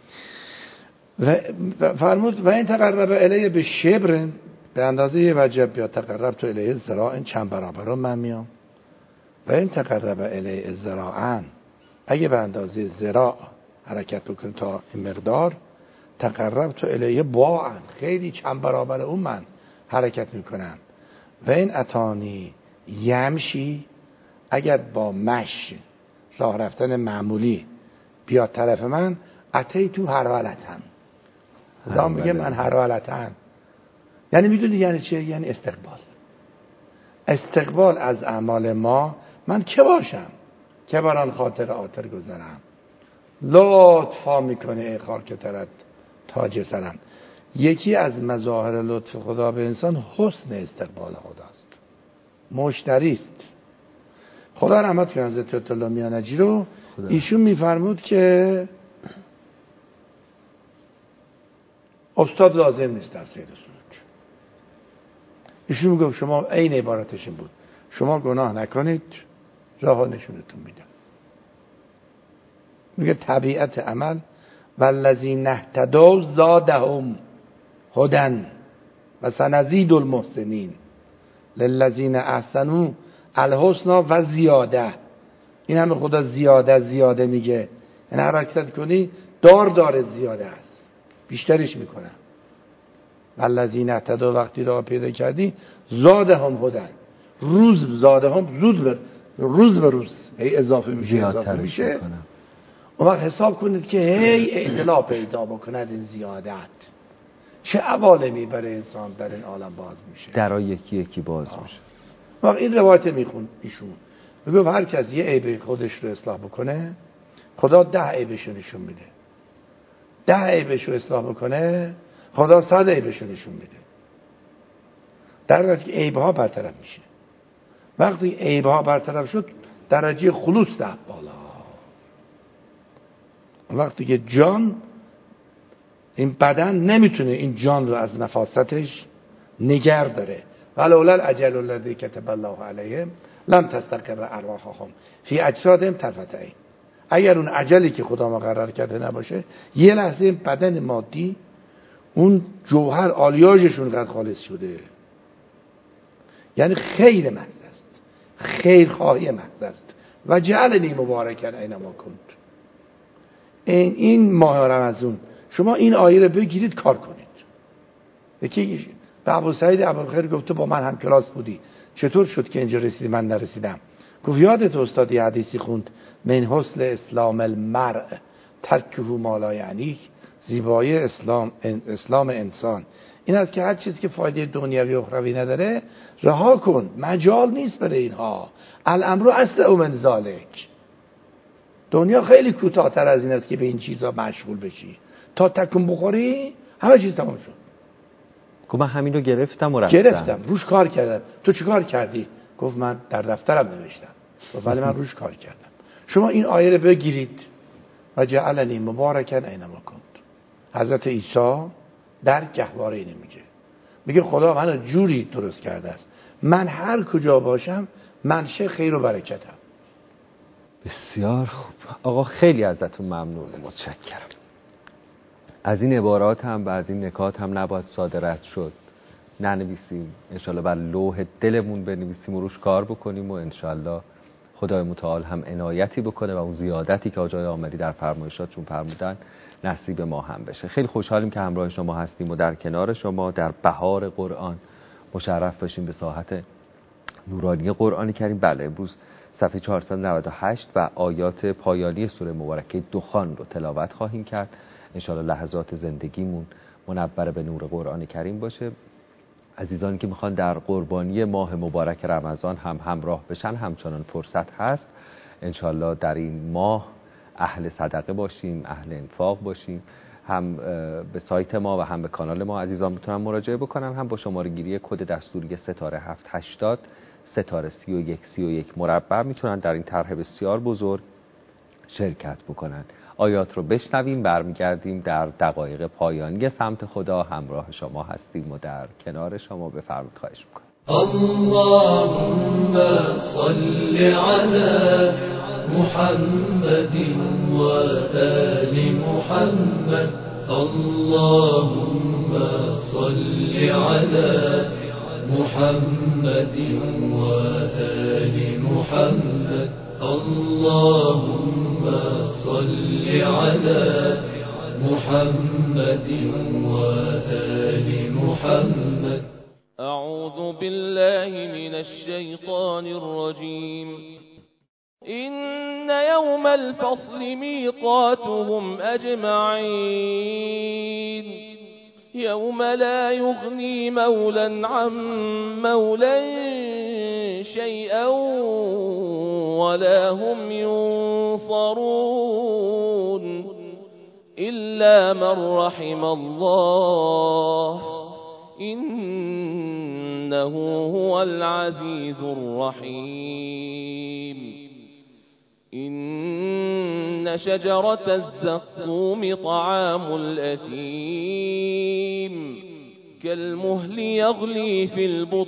S3: و فرمود و این تقرب الیه به شبر، به اندازه یه وجب یا تقرب تو الیه ذراع، چند برابر من میام. و این تقرب الیه ذراعن، اگه به اندازه ذراع حرکت بکن تا این مقدار، تقرب تو الیه باعن، خیلی چند برابر اون من حرکت میکنم. و این اتانی یمشی، اگر با مش راه رفتن معمولی بیاد طرف من، اتی تو هر ولتن، خدا میگه من هر ولتن، یعنی میدونی یعنی چه؟ یعنی استقبال. استقبال از اعمال ما، من که باشم که بران خاطر آتر گذرم، لطفا میکنه ای خاک ترت تاج سرم. یکی از مظاهر لطف خدا به انسان حسن استقبال خداست، مشتریست. خدا رحمت کنه حضرت آیت الله میانجی رو، ایشون میفرمود که استاد لازم نیست در سیر سلوک. ایشون میگه شما، این عبارتشون بود، شما گناه نکنید راه نشونتون میدم. میگه طبیعت عمل والذین اهتدوا زادهم هدی و سنزید المحسنین للذین احسنوا الحسنی و زیاده. این همه خدا زیاده زیاده میگه، این حرکت کنی دار دار زیاده است، بیشترش میکنم. والذین اهتدوا، وقتی راه پیدا کردی زادهم هدی، روز زادهم زود بر روز به روز هی اضافه میشه اضافه میشه. اون وقت حساب کنید که هی اعتلا پیدا بکند این زیادت. چه عوالمی برای انسان در این عالم باز میشه،
S2: درای یکی یکی باز
S3: آه.
S2: میشه.
S3: وقت این روایت میخون ایشون میگه هر کس یه عیب خودش رو اصلاح بکنه خدا ده عیبش رو نشون میده، ده عیبش رو اصلاح بکنه خدا صد عیبش رو نشون میده، در حالی که عیبها برطرف میشه. وقتی عیبها برطرف شد درجه خلوص رفت بالا. وقتی که جان، این بدن نمیتونه این جان رو از نفاستش نگه داره. ولولا الاجل الذی کتب الله علیهم لم تستقر ارواحهم فی اجسادهم طرفة عین. اگر اون اجلی که خدا مقرر کرده نباشه یه لحظه بدن مادی اون جوهر آلیاژش اونقدر خالص شده، یعنی خیر محض است، خیرخواهی محض است. و جعلنی مبارکا اینما کنت. این این ماه رمضان شما این آیه رو بگیرید کار کنید. یکی به ابو سعید ابوالخیر گفته با من هم کلاس بودی، چطور شد که اینجا رسیدی من نرسیدم؟ گفت یادت استاد یه حدیثی خوند من حسن اسلام المرء ترکه ما لا یعنیه. زیبایی اسلام اسلام انسان این است که هر چیزی که فایده دنیوی و اخروی نداره رها کن، مجال نیست برای اینها. الامر اسرع من ذالک. دنیا خیلی کوتاه‌تر از این است که به این چیزا مشغول بشی. تا تکون بخوری همه چیز تمام شد.
S2: گفت من همین رو گرفتم و رفتم.
S3: گرفتم روش کار کردم. تو چی کار کردی؟ گفت من در دفترم نوشتم. گفت ولی من روش کار کردم. شما این آیه رو بگیرید و جعلنی مبارکا اینما کنت. حضرت عیسی در گهواره اینه میگه میگه خدا منو جوری درست کرده است من هر کجا باشم منشأ خیر و برکتم.
S2: بسیار خوب آقا، خیلی ازتون ممنون، متشکرم. از این عبارات هم و از این نکات هم نباید ساده رد شد. ننویسیم، انشالله بر لوح دلمون بنویسیم و روش کار بکنیم و انشالله خدای متعال هم عنایتی بکنه و اون زیادتی که آقای آمری در فرمایشاتشون فرمودن نصیب ما هم بشه. خیلی خوشحالیم که همراه شما هستیم و در کنار شما در بهار قرآن مشرف بشیم به ساحت نورانی قرآن کریم. بله، امروز صفحه چهارصد و نود و هشت و آیات پایانی سوره مبارکه دخان رو تلاوت خواهیم کرد. انشالله لحظات زندگیمون منور به نور قرآن کریم باشه. عزیزانی که میخوان در قربانی ماه مبارک رمضان هم همراه بشن همچنان فرصت هست. انشالله در این ماه اهل صدقه باشیم، اهل انفاق باشیم. هم به سایت ما و هم به کانال ما عزیزان میتونن مراجعه بکنن، هم با شماره گیری کد دستوری ستاره هفت هشتاد ستاره سی و یک سی و یک مربع میتونن در این طرح بسیار بزرگ شرکت بکنن. آیات رو بشنویم، برمیگردیم در دقایق پایانی سمت خدا همراه شما هستیم و در کنار شما. بفرمایید، خواهش میکنم.
S4: اللهم صل على محمد و آل محمد. اللهم صل على محمد و آل محمد. اللهم صل على محمد و آل محمد.
S5: أعوذ بالله من الشيطان الرجيم. إن يوم الفصل ميقاتهم أجمعين يوم لا يغني مولا عن مولا شيئا ولا هم ينصرون إلا من رحم الله إنه هو العزيز الرحيم. إن شجرة الزقوم طعام الأثيم كالمهل يغلي في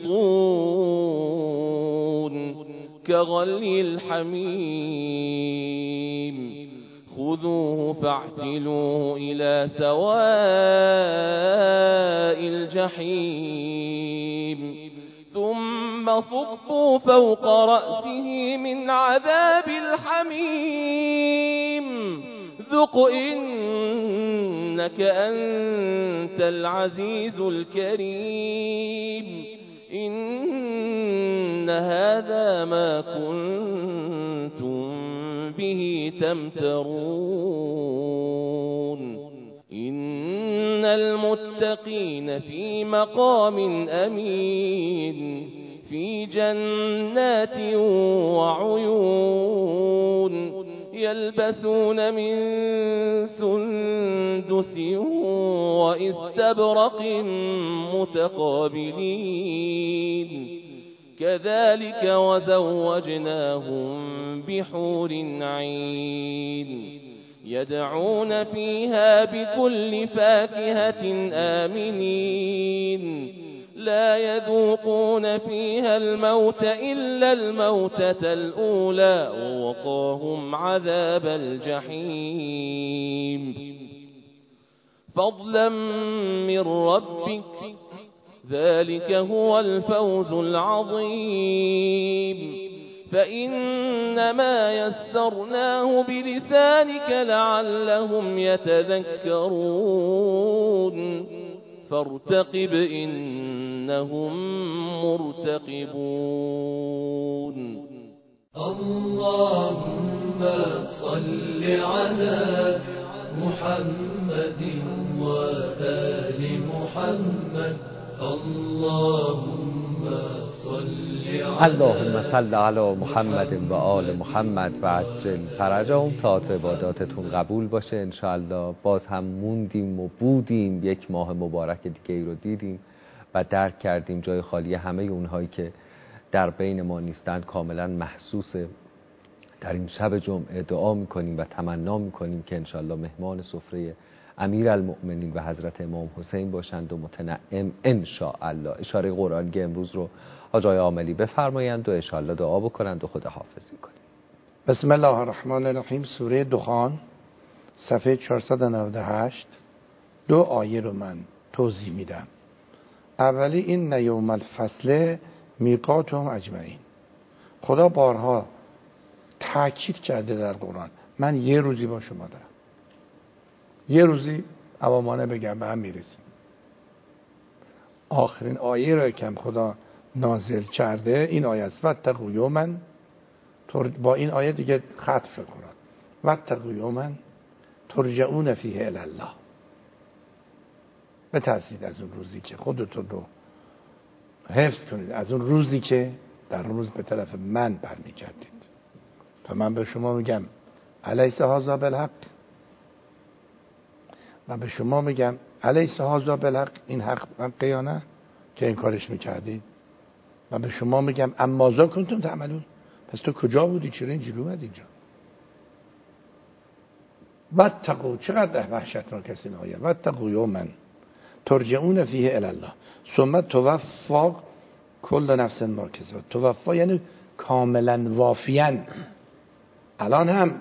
S5: البطون كغلي الحميم خذوه فاعتلوه إلى سواء الجحيم ثم صبوا فوق رأسه من عذاب الحميم ذق إنك أنت العزيز الكريم. إن هذا ما كنتم به تمترون. إن المتقين في مقام أمين في جنات وعيون يلبسون من سندس واستبرق متقابلين كذلك وزوجناهم بحور عين يدعون فيها بكل فاكهة آمنين لا يذوقون فيها الموت إلا الموتة الأولى ووقاهم عذاب الجحيم فضلا من ربك ذلك هو الفوز العظيم فإنما يسرناه بلسانك لعلهم يتذكرون فارتقب إنهم مرتقبون
S4: اللهم صل على محمد وآل محمد اللهم صل على
S2: اللهم صل علی محمد و آل محمد و عجل فرجهم. تا عباداتتون قبول باشه انشاءالله. باز هم موندیم و بودیم، یک ماه مبارک دیگه ای رو دیدیم و درک کردیم جای خالی همه اونهایی که در بین ما نیستند کاملا محسوسه. در این شب جمعه دعا میکنیم و تمنا میکنیم که انشاءالله مهمان سفره امیرالمؤمنین و حضرت امام حسین باشند و متنعم انشاءالله. اشاره قرآنی امروز رو آقای عاملی بفرمایند و انشاءالله دعا بکنند و خداحافظی کنیم.
S3: بسم الله الرحمن الرحیم. سوره دخان صفحه چهارصد و نود و هشت. دو آیه رو من توضیح میدم. اولی این یوم الفصل میقاتهم اجمعین. خدا بارها تاکید کرده در قرآن من یه روزی با شما دارم، یه روزی عوامانه بگم به هم میرسیم. آخرین آیه رو که خدا نازل کرده این آیه است واتقوا یوما. با این آیه دیگه ختم شد قرآن. واتقوا یوما ترجعون فیه الی الله. بترسید از اون روزی که خودتون رو حفظ کنید، از اون روزی که در اون روز به طرف من برمیگردید. و من به شما میگم الیس هذا بالحق، من به شما میگم الیس هذا بالحق، این حق حق یا نه که این کارش میکردید. من به شما میگم امازا کنتم تعملون، پس تو کجا بودی؟ چرا اینجوری اومد اینجا؟ واتقوا، چقدر وحشت را کسی نهایه. واتقوا یوما ترجعون فیه الی الله ثم توفی کل نفس ما کسبت. توفی یعنی کاملا وافیاً. الان هم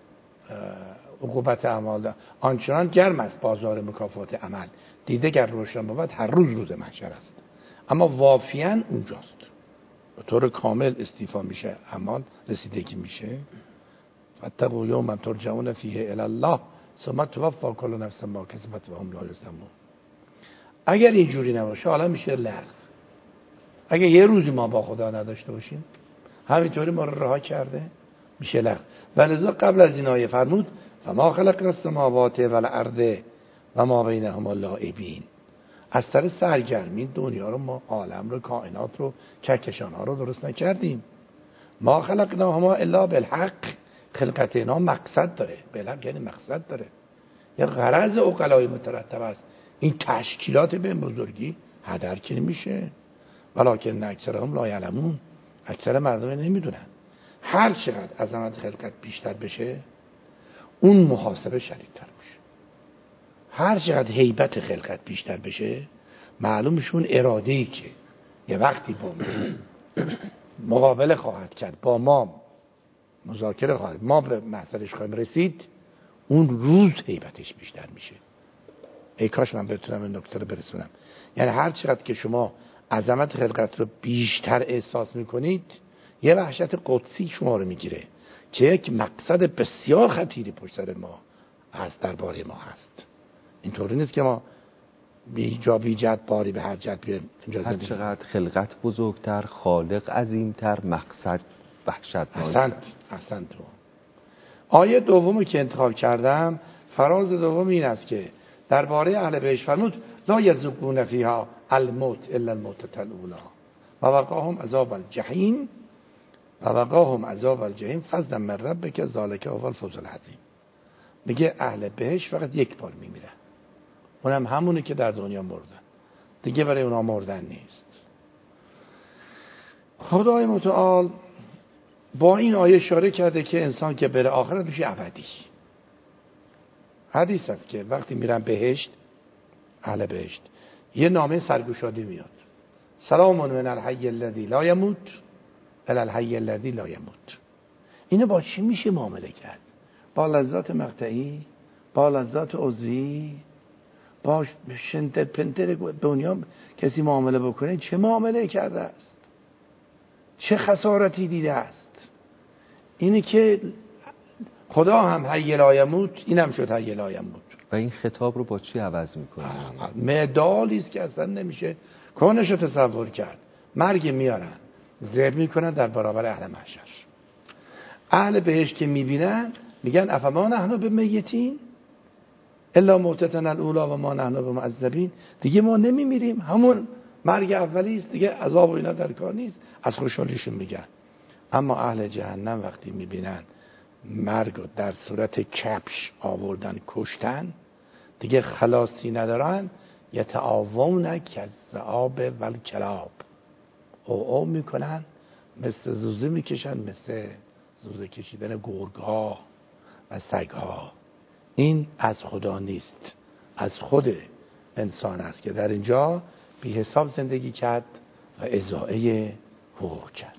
S3: عقوبت اعمال آنچنان گرم است بازار مکافات عمل، دیده گر روشن بود هر روز روز محشر است، اما وافیاً اونجاست، به طور کامل استیفا میشه، اعمال رسیدگی میشه. واتقوا یوما ترجعون فیه الی الله ثم توفی کل نفس ما کسبت و هم لا یظلمون. اگر اینجوری نباشه حالا میشه لغو. اگر یه روزی ما با خدا نداشته باشیم همینطوری ما رو رها کرده میشه لغو. ولذا قبل از این آیه فرمود و ما خلقنا السماوات والارض و ما بینهما لاعبین. از سر سرگرمی دنیا رو، ما عالم رو، کائنات رو، کهکشان ها رو درست نکردیم. ما خلقناهما الا بالحق. خلقت اینا مقصد داره. بالحق یعنی مقصد داره، یه غرض عقلای مترتب است. این تشکیلات به بزرگی هدر که نمیشه. ولکن اکثرهم لا یعلمون. اکثر مردم نمیدونن. هر چقدر عظمت خلقت بیشتر بشه اون محاسبه شدیدتر باشه. هر چقدر هیبت خلقت بیشتر بشه معلوم میشه اون اراده‌ای که یه وقتی با ما مقابله خواهد کرد، با ما مذاکره خواهد، ما به محضرش خواهیم رسید، اون روز هیبتش بیشتر میشه. ای کاش من بتونم این نکته رو برسونم. یعنی هر چقدر که شما عظمت خلقت رو بیشتر احساس میکنید یه وحشت قدسی شما رو میگیره که یک مقصد بسیار خطیری پشت سر ما از درباره ما هست. اینطوری نیست که ما بی جا بی جد باری به هر جد بیایم اینجا
S2: هر چقدر خلقت بزرگتر، خالق عظیمتر، مقصد وحشتناک.
S3: احسنت احسنت تو. آیه دومی که انتخاب کردم، فراز دوم این است که درباره اهل بهشت فرمود لا یذوقون فیها الموت الا الموتة الاولی و وقاهم عذاب الجحیم و وقاهم عذاب الجحیم فضلا من ربک ذلک هو الفوز العظیم. میگه اهل بهشت فقط یک بار میمیرن، اونم همونی که در دنیا مردن، دیگه برای اونا مردن نیست. خدای متعال با این آیه اشاره کرده که انسان که بره آخرت میشه ابدی. حدیث است که وقتی میرن بهشت، اهل بهشت، یه نامه سرگشادی میاد، سلام من الحی الذی لا یموت الی الحی الذی لا یموت. اینو با چی میشه معامله کرد؟ با لذات مقطعی، با لذات عضوی، با شنتر پنتر دنیا کسی معامله بکنه چه معامله کرده است؟ چه خسارتی دیده است؟ اینی که خدا هم حی لا یموت، اینم شد حی لا یموت.
S2: و این خطاب رو با چی عوض میکنه؟
S3: مدالی است که اصلا نمیشه کونش رو تصور کرد. مرگ میارن ذبح میکنن در برابر اهل محشر. اهل بهشت که میبینن میگن افما نحن بمیتین الا موتتنا الاولی و ما نحن بمعذبین. دیگه ما نمیمیریم، همون مرگ اولی است دیگه، عذاب و اینا در کار نیست. از خوشحالیشون میگن. اما اهل جهنم وقتی میبینن مرگ رو در صورت کپش آوردن کشتن، دیگه خلاصی ندارن. یتعاون کالذئاب والکلاب، او او میکنن، مثل زوزه میکشن، مثل زوزه کشیدن گرگ‌ها و سگ‌ها. این از خدا نیست، از خود انسان است که در اینجا بی حساب زندگی کرد و اضاعه حقوق کرد.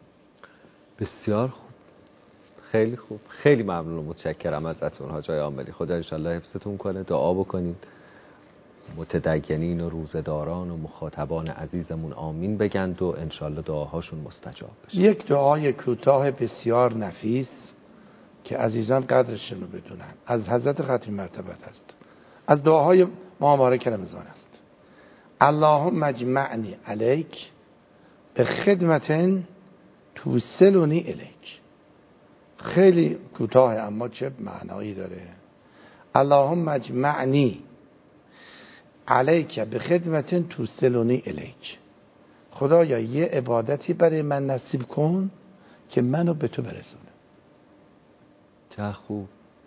S2: بسیار خوب، خیلی خوب، خیلی ممنون و متشکرم ازتون حاج آقای عاملی. خدا انشالله حفظتون کنه. دعا بکنید متدینین و روزداران و مخاطبان عزیزمون آمین بگند و انشالله دعاهاشون مستجاب بشه.
S3: یک دعای کوتاه بسیار نفیس که عزیزان قدرشون رو بدونن از حضرت ختمی مرتبت است، از دعاهای مبارک رمضان است. اللهم اجمعنی علیک به خدمت توصلنی الیک. خیلی کوتاه اما چه معنایی داره. اللهم اجمعنی علیک به خدمت توصلنی الیک. خدایا یه عبادتی برای من نصیب کن که منو به تو برسونه.
S2: چه خوب،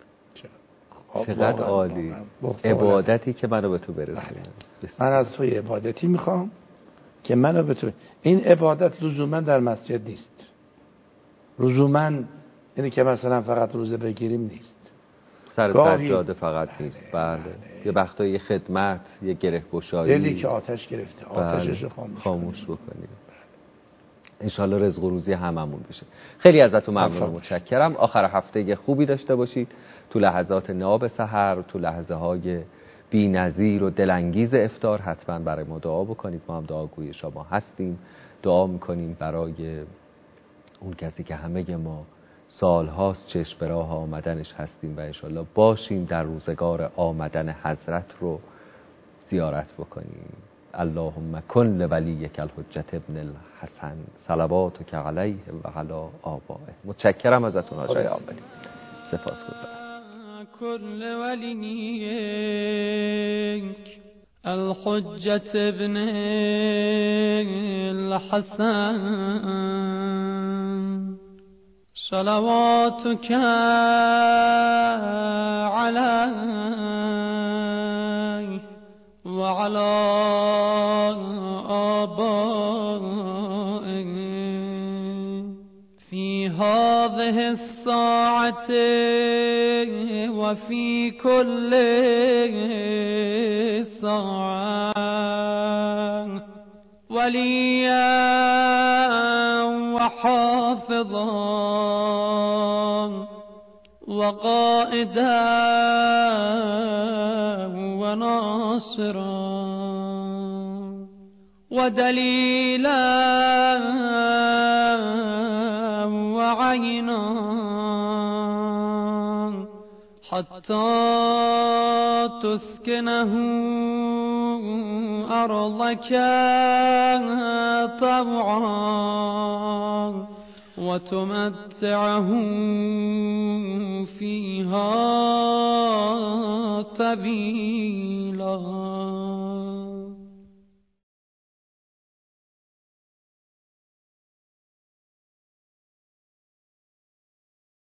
S2: چقدر عالی. عبادتی که منو به تو برسونه.
S3: من از تو عبادتی میخوام که منو به تو. این عبادت لزوما در مسجد نیست، لزوما اینی که مثلا فقط روزه بگیریم نیست،
S2: سر سجاده فقط نیست. بله, بله. یه وقتا یه خدمت، یه گره گشایی،
S3: دلی که آتش گرفته آتشش رو خاموش,
S2: خاموش بکنیم. انشالله رزق و روزی هممون بشه. خیلی ازتون ممنون و متشکرم. آخر هفته خوبی داشته باشید. تو لحظات ناب سحر، تو لحظه های بی نظیر و دلانگیز افطار حتما برای ما دعا بکنید. ما هم دعاگوی شما هستیم. دعا میکنیم برای اون کسی که همه ما سالهاست چشم به راه آمدنش هستیم و انشالله باشیم در روزگار آمدن حضرت رو زیارت بکنیم. اللهم کن لولیک الحجة ابن الحسن صلواتک علیه و علی آبائه. متشکرم ازتون حاج آقای عاملی. سپاسگزارم.
S4: کن لولیک الحجة ابن الحسن صلواتك عليه وعلى آبائه في هذه الساعة وفي كل ساعة وليا وحافظا وقائدا وناصرا ودليلا وعينا حتى تسكنه أرضك طوعا وتمتعه فيها طويلا